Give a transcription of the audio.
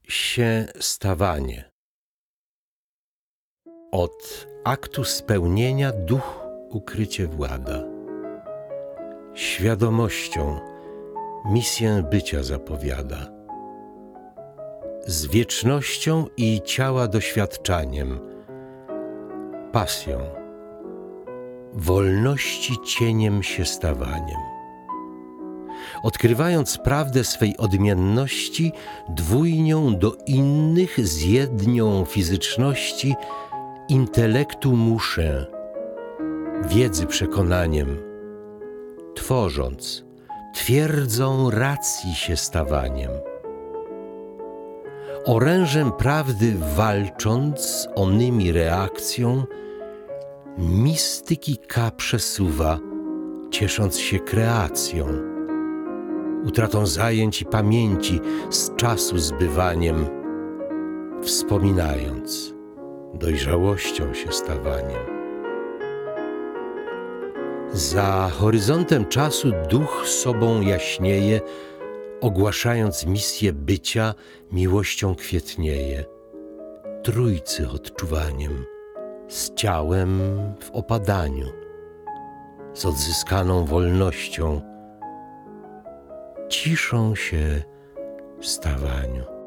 się stawanie. Od aktu spełnienia duch ukrycie włada. Świadomością misję bycia zapowiada. Z wiecznością i ciała doświadczaniem, pasją, wolności cieniem się stawaniem. Odkrywając prawdę swej odmienności, dwójnią do innych z jednią fizyczności, intelektu muszę, wiedzy przekonaniem, tworząc, twierdzą racji się stawaniem. Orężem prawdy walcząc, onymi reakcją, mistyki K przesuwa, ciesząc się kreacją, utratą zajęć i pamięci z czasu zbywaniem, wspominając, dojrzałością się stawaniem. Za horyzontem czasu duch sobą jaśnieje, ogłaszając misję bycia, miłością kwietnieje, trójcy odczuwaniem, z ciałem w opadaniu, z odzyskaną wolnością, ciszą się w stawaniu.